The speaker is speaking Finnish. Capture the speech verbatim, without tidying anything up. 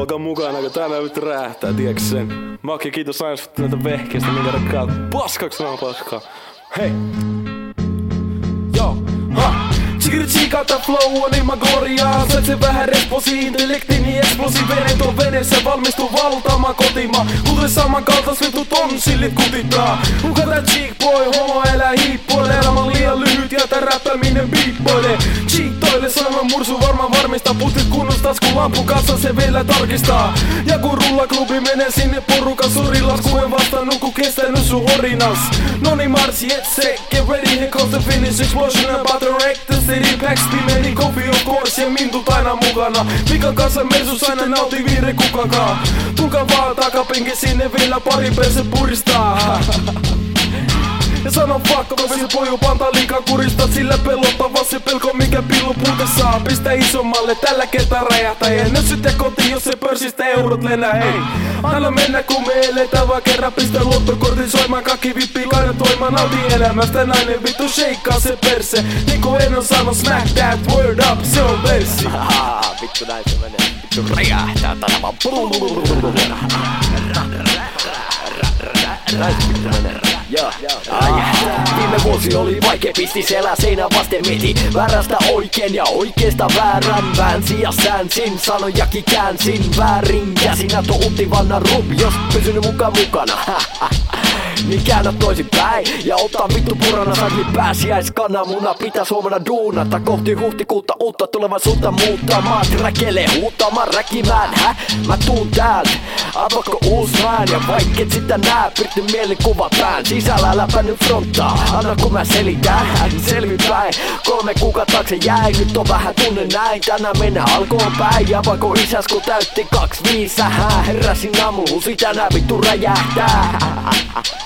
olkaa mukana, kun tää nyt räjähtää, tiedätkö sen? Maki, kiitos aina näitä vehkeistä, minkä rakkaat paskaksi nää paskaa. Hei! Joo, ha! Chikiri chikata flow on ilman korjaa. Sait sen vähän resposi, intellektini explosi. Venet on veneessä, valmistuu valtaamaan kotimaa. Kuten samankaltais vittu tonsillit kutittaa. Kuka tää cheek boy, homo elää hiippoille. Elämä on liian lyhyt ja tää räppäminen beatboille. Cheatoille sanon mursu varmaan varmistaa. Putit kunnostas kun lampu kanssa se vielä tarkistaa. Ja kun rullaklubi menee sinne porukan sorilas. Kun en vastannut kun kestänyt sun horinas. Noni marsi et se, get ready here comes the finish explosion about to wreck the city. Backspimeni coffee of course ja mintut aina mukana. Mikan kanssa mersus aina nauti viire kukakaan. Tulkaa vaan takapenki sinne vielä pari perse puristaa. Ja sanon fuck, koska se poju pantaa liikaa kurista. Sillä pelottava se pelko mikä pillu puute saa. Pistä isommalle tällä kertaa räjähtää. Ja nyt sitten kotiin jos se pörssistä eurot lennää. Hei, anna mennä kun me eletään vaan kerran. Pistä luottokortin soimaan, kaikki vippii kainatoimaan. Nauti elämästä nainen vittu sheikkaa se perse. Niinku en on sanonut smack that word up, se on versi. Haha, vittu näin se menee. Vittu räjähtää tänä vaan. Näin se vittu menee. Joo, viime vuosi oli vaikea, pisti selä seinä vasten mieti väärästä oikein ja oikeesta väärän. Väänsin ja säänsin, sanojakin käänsin väärin. Ja sinä toutti vanna rub, jos pysynyt mukaan mukana. Niin käännät toisinpäin ja ottaa vittu purana. Sakli pääsiäiskananmuna pitäis huomenna duunata. Kohti huhtikuuta uutta tulevaisuutta muuttamaan. Räkelee huutamaan räkimään, hä? Mä tuun täältä, avakko uus mään. Ja vaikket sitä nää, pirtti mielikuva pään. Sisällä läpännyt fronttaa, anna kun mä selitän. Selvinpäin, kolme kuukautta taakse jäi. Nyt on vähän tunne näin, tänään mennään alkoon päin. Ja vaikka isäs kun täytti kaksi viisi sähää. Heräsin aamulla, sitä nää vittu räjähtää.